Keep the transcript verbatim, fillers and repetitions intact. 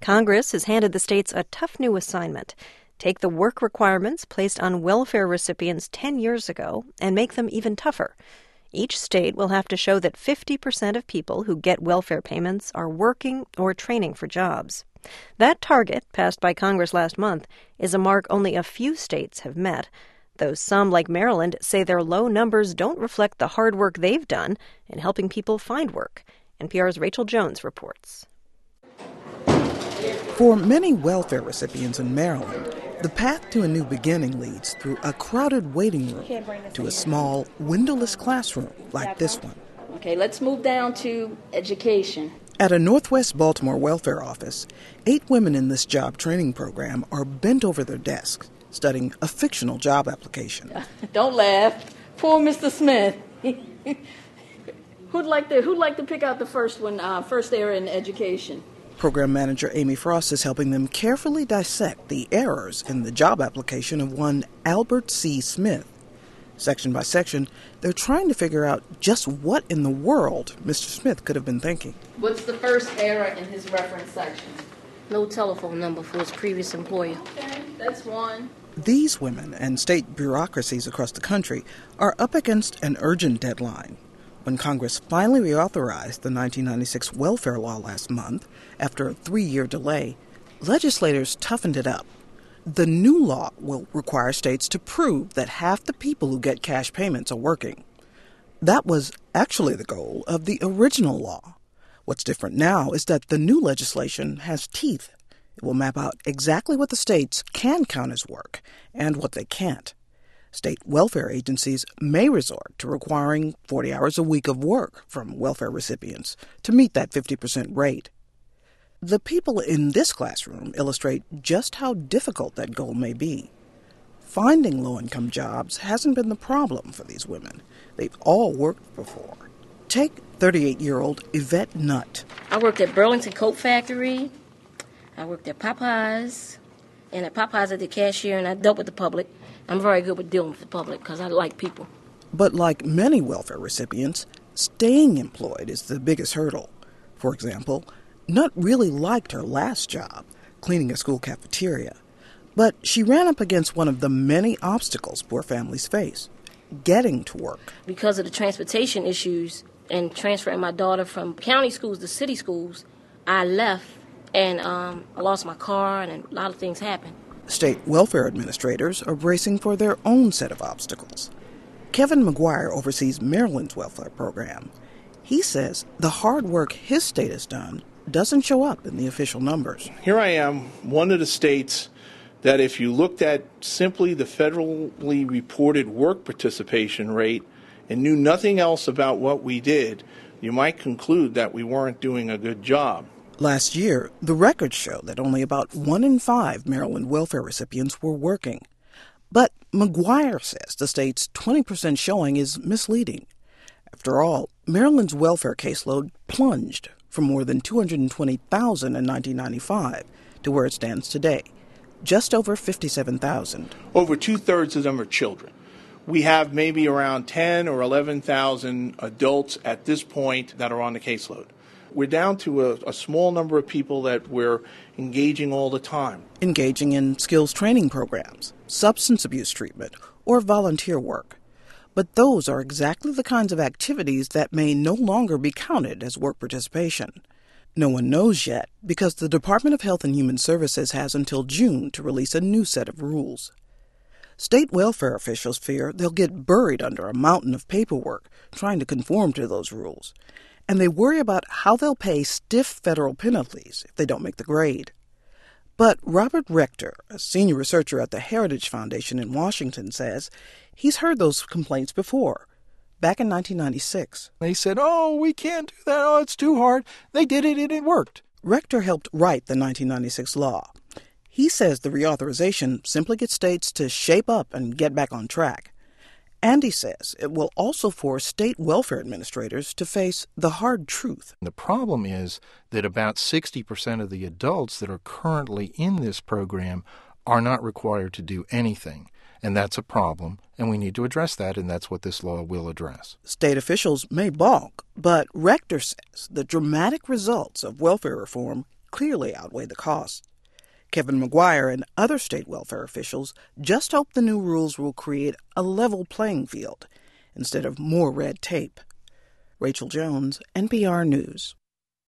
Congress has handed the states a tough new assignment. Take the work requirements placed on welfare recipients ten years ago and make them even tougher. Each state will have to show that fifty percent of people who get welfare payments are working or training for jobs. That target, passed by Congress last month, is a mark only a few states have met, though some, like Maryland, say their low numbers don't reflect the hard work they've done in helping people find work. N P R's Rachel Jones reports. For many welfare recipients in Maryland, the path to a new beginning leads through a crowded waiting room to a small, windowless classroom like this one. Okay, let's move down to education. At a Northwest Baltimore welfare office, eight women in this job training program are bent over their desks, studying a fictional job application. Don't laugh. Poor Mister Smith. who'd like to Who'd like to pick out the first one, uh, first error in education? Program manager Amy Frost is helping them carefully dissect the errors in the job application of one Albert C. Smith. Section by section, they're trying to figure out just what in the world Mister Smith could have been thinking. What's the first error in his reference section? No telephone number for his previous employer. Okay, that's one. These women and state bureaucracies across the country are up against an urgent deadline. When Congress finally reauthorized the nineteen ninety-six welfare law last month, after a three-year delay, legislators toughened it up. The new law will require states to prove that half the people who get cash payments are working. That was actually the goal of the original law. What's different now is that the new legislation has teeth. It will map out exactly what the states can count as work and what they can't. State welfare agencies may resort to requiring forty hours a week of work from welfare recipients to meet that fifty percent rate. The people in this classroom illustrate just how difficult that goal may be. Finding low-income jobs hasn't been the problem for these women. They've all worked before. Take thirty-eight-year-old Yvette Nutt. I worked at Burlington Coat Factory. I worked at Popeyes. And at Popeyes, I did cashier, and I dealt with the public. I'm very good with dealing with the public because I like people. But like many welfare recipients, staying employed is the biggest hurdle. For example, Nutt really liked her last job, cleaning a school cafeteria. But she ran up against one of the many obstacles poor families face, getting to work. Because of the transportation issues and transferring my daughter from county schools to city schools, I left and um, I lost my car and a lot of things happened. State welfare administrators are bracing for their own set of obstacles. Kevin McGuire oversees Maryland's welfare program. He says the hard work his state has done doesn't show up in the official numbers. Here I am, one of the states that if you looked at simply the federally reported work participation rate and knew nothing else about what we did, you might conclude that we weren't doing a good job. Last year, the records show that only about one in five Maryland welfare recipients were working. But McGuire says the state's twenty percent showing is misleading. After all, Maryland's welfare caseload plunged from more than two hundred twenty thousand in nineteen ninety-five to where it stands today, just over fifty-seven thousand. Over two-thirds of them are children. We have maybe around ten or eleven thousand adults at this point that are on the caseload. We're down to a, a small number of people that we're engaging all the time. Engaging in skills training programs, substance abuse treatment, or volunteer work. But those are exactly the kinds of activities that may no longer be counted as work participation. No one knows yet because the Department of Health and Human Services has until June to release a new set of rules. State welfare officials fear they'll get buried under a mountain of paperwork trying to conform to those rules. And they worry about how they'll pay stiff federal penalties if they don't make the grade. But Robert Rector, a senior researcher at the Heritage Foundation in Washington, says he's heard those complaints before, back in nineteen ninety-six. They said, oh, we can't do that, oh, it's too hard. They did it and it worked. Rector helped write the nineteen ninety-six law. He says the reauthorization simply gets states to shape up and get back on track. And he says it will also force state welfare administrators to face the hard truth. The problem is that about sixty percent of the adults that are currently in this program are not required to do anything. And that's a problem, and we need to address that, and that's what this law will address. State officials may balk, but Rector says the dramatic results of welfare reform clearly outweigh the costs. Kevin McGuire and other state welfare officials just hope the new rules will create a level playing field instead of more red tape. Rachel Jones, N P R News.